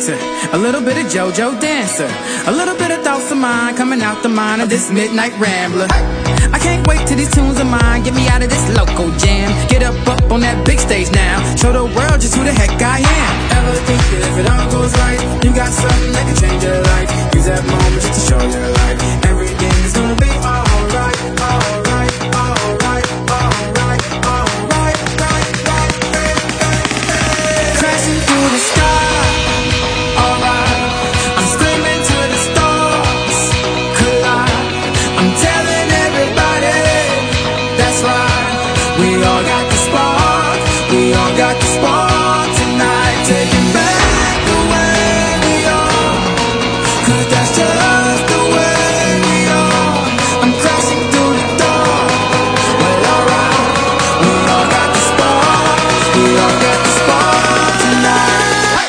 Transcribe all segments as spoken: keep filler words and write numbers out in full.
Cancer, a little bit of JoJo Dancer, a little bit of thoughts of mine coming out the mind of this midnight rambler. I can't wait till these tunes of mine get me out of this local jam. Get up, up on that big stage now, show the world just who the heck I am. Ever think that if it all goes right, you got something that can change your life? Use that moment just to show your life. Everything is gonna be alright, alright, alright, alright, alright, right, right, right, right, right. Crashing through the sky, alright. I'm screaming to the stars, collide. I'm telling everybody, that's right. We all got the spark, we all got the spark tonight. Taking back the way we are, 'cause that's just the way we are. I'm crashing through the door, well alright. We all got the spark, we all got the spark tonight.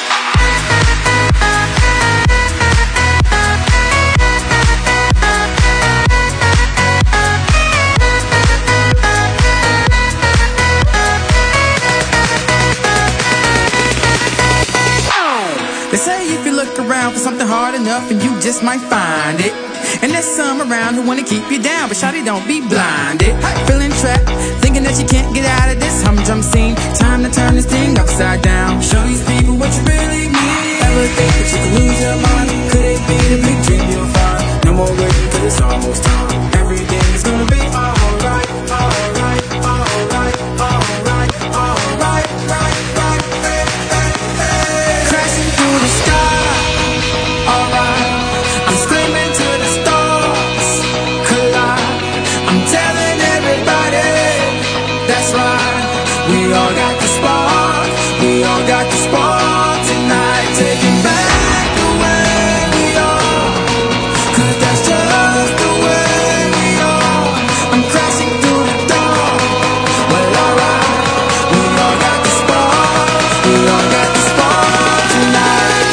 They say if you look around for something hard enough, and you just might find it. And there's some around who wanna keep you down, but shawty, don't be blinded. Feeling trapped, thinking that you can't get out of this humdrum scene. Time to turn this thing upside down. Show these people what you really need. Ever think that you could lose your mind? Could it be the big dream you'll find? No more waiting 'cause it's almost time. Everything is gonna be alright, alright, alright, alright, alright, right, right, hey, hey, hey. Crashing through the sky, alright. I'm screaming to the stars, collide. I'm telling everybody, that's right. We all got the spark, we all got the spark tonight. Taking back the way we are, 'cause that's just the way we are. I'm crashing through the door, well alright. We all got the spark, we all got the spark tonight.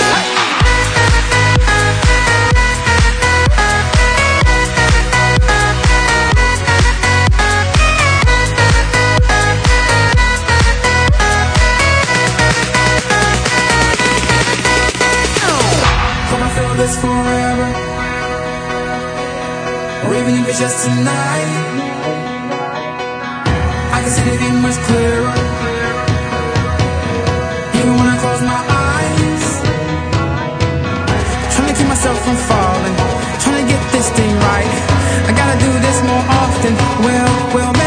Gonna feel this forever, or even if it's just tonight. I can see the view much clearer, even when I close my eyes. Trying to keep myself from falling, trying to get this thing right. I gotta do this more often. Well, well.